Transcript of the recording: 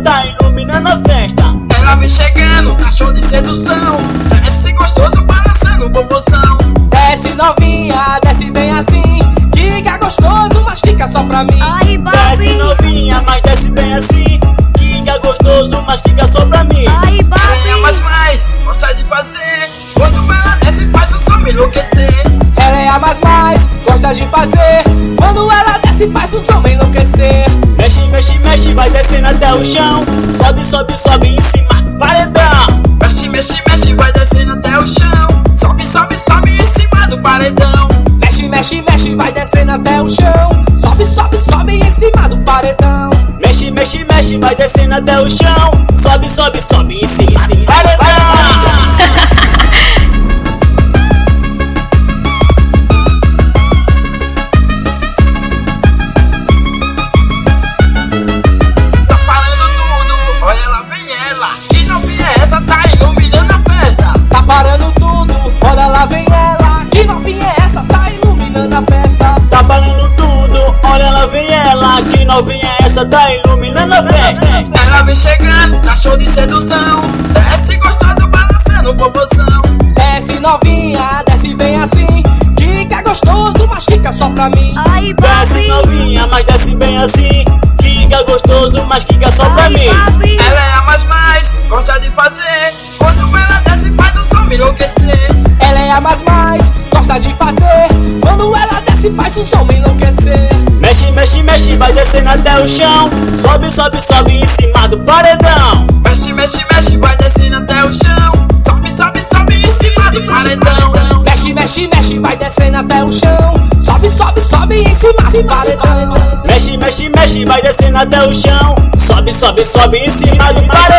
tá iluminando a festa. Ela vem chegando, tá show de sedução. Desce gostoso, balançando o popozão. Desce novinha, desce bem assim. Quica gostoso, mas quica só pra mim. Ai, Desce Barbie. novinha, mas desce bem assim. Quica gostoso, mas quica só pra mim. Ai, Ela é Barbie. mais, gosta de fazer. Quando ela desce, faz o som me enlouquecer. Ela é a mais, gosta de fazer. Quando ela desce, faz o som me enlouquecer. Mexe, mexe, mexe, vai descendo até o chão. Sobe, sobe, sobe em cima do paredão. Mexe, mexe, mexe, vai descendo até o chão. Sobe, sobe, sobe em cima do paredão. Mexe, mexe, mexe, vai descendo até o chão. Sobe, sobe, sobe em cima do paredão. Mexe, mexe, mexe, vai descendo até o chão. Sobe, sobe, sobe em cima do paredão. Tá parando tudo, olha lá vem ela. Que novinha é essa, tá iluminando a festa. Tá parando tudo, olha lá vem ela. Que novinha é essa, tá iluminando a festa. Tá parando tudo, olha lá vem ela. Que novinha é essa, tá iluminando a festa. Ela vem chegando, tá show de sedução. Desce gostoso, balançando o popozão. Desce novinha, desce bem assim. Quica gostoso, mas quica só pra mim. Ai, Desce Barbie. novinha, mas desce bem assim. Quica gostoso, mas quica só pra Ai, mim. Barbie. Ela é a mais, gosta de fazer. Quando ela desce, faz o som me enlouquecer. Ela é a mais, gosta de fazer. Quando ela desce, faz o som me enlouquecer. Mexe, mexe, mexe, vai descendo até o chão. Sobe, sobe, sobe em cima do paredão. Mexe, mexe, mexe, vai descendo até o chão. Sobe, sobe, sobe em cima do paredão. Mexe, mexe, mexe, vai descendo até o chão. Sobe, sobe, sobe em cima do paredão. Mexe, mexe, mexe, vai descendo até o chão. Sobe, sobe, sobe em cima do paredão.